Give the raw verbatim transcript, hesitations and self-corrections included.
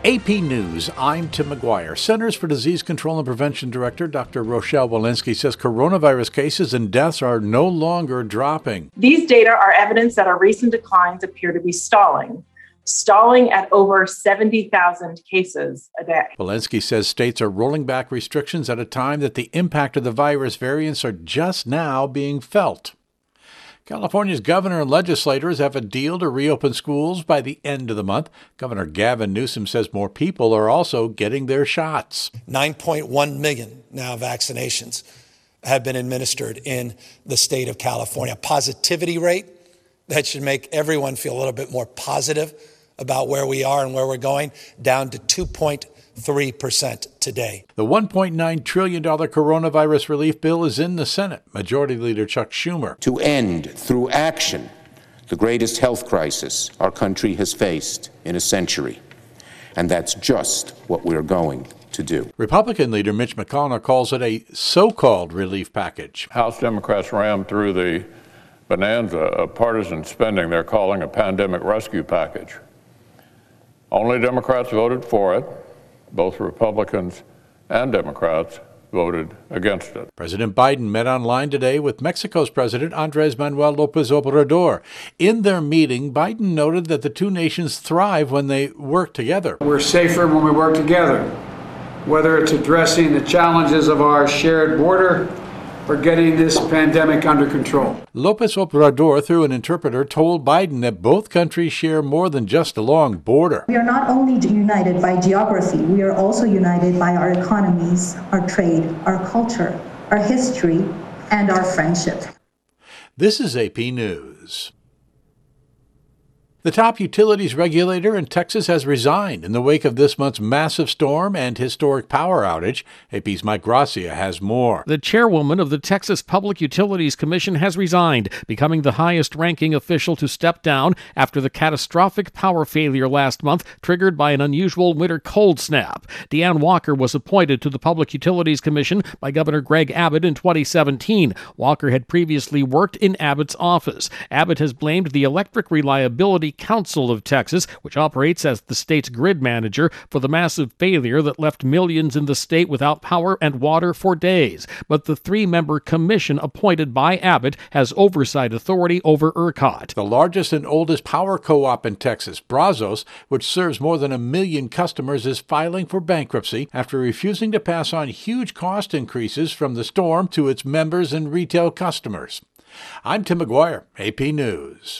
A P News, I'm Tim McGuire. Centers for Disease Control and Prevention Director Doctor Rochelle Walensky says coronavirus cases and deaths are no longer dropping. These data are evidence that our recent declines appear to be stalling, stalling at over seventy thousand cases a day. Walensky says states are rolling back restrictions at a time that the impact of the virus variants are just now being felt. California's governor and legislators have a deal to reopen schools by the end of the month. Governor Gavin Newsom says more people are also getting their shots. nine point one million now vaccinations have been administered in the state of California. Positivity rate that should make everyone feel a little bit more positive about where we are and where we're going, down to two point three percent today. The one point nine trillion dollars coronavirus relief bill is in the Senate. Majority Leader Chuck Schumer. To end, through action, the greatest health crisis our country has faced in a century. And that's just what we're going to do. Republican leader Mitch McConnell calls it a so-called relief package. House Democrats rammed through the bonanza of partisan spending they're calling a pandemic rescue package. Only Democrats voted for it. Both Republicans and Democrats voted against it. President Biden met online today with Mexico's President Andrés Manuel López Obrador. In their meeting, Biden noted that the two nations thrive when they work together. We're safer when we work together, whether it's addressing the challenges of our shared border or getting this pandemic under control. López Obrador, through an interpreter, told Biden that both countries share more than just a long border. We are not only united by geography, we are also united by our economies, our trade, our culture, our history, and our friendship. This is A P News. The top utilities regulator in Texas has resigned in the wake of this month's massive storm and historic power outage. A P's Mike Gracia has more. The chairwoman of the Texas Public Utilities Commission has resigned, becoming the highest-ranking official to step down after the catastrophic power failure last month triggered by an unusual winter cold snap. Deanne Walker was appointed to the Public Utilities Commission by Governor Greg Abbott in twenty seventeen. Walker had previously worked in Abbott's office. Abbott has blamed the Electric Reliability Council of Texas, which operates as the state's grid manager, for the massive failure that left millions in the state without power and water for days. But the three-member commission appointed by Abbott has oversight authority over ERCOT. The largest and oldest power co-op in Texas, Brazos, which serves more than a million customers, is filing for bankruptcy after refusing to pass on huge cost increases from the storm to its members and retail customers. I'm Tim McGuire, A P News.